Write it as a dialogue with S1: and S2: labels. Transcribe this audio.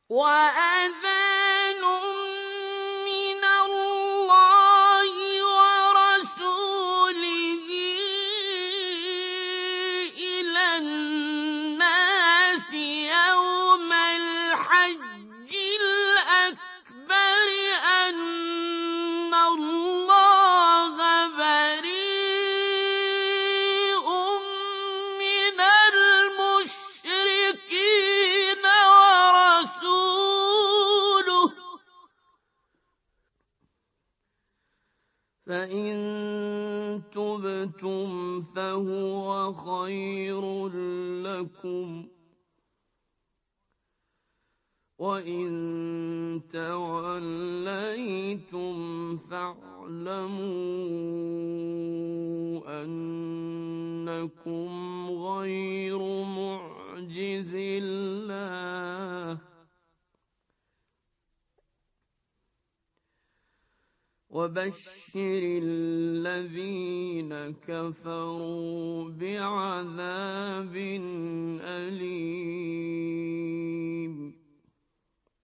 S1: وَأَذَانٌ مِّنَ اللَّهِ وَرَسُولِهِ إِلَى النَّاسِ يَوْمَ الْحَجِّ الْأَكْبَرِ أَنَّ اللَّهَ بَرِيءٌ مِّنَ الْمُشْرِكِينَ وَرَسُولُهُ ۚ فَإِن تُبْتُمْ فَهُوَ خَيْرٌ لَّكُمْ ۖ وَإِن تَوَلَّيْتُمْ فَاعْلَمُوا أَنَّكُمْ غَيْرُ مُعْجِزِي اللَّهِ ۗ وَبَشِّرِ الَّذِينَ كَفَرُوا بِعَذَابٍ أَلِيمٍ.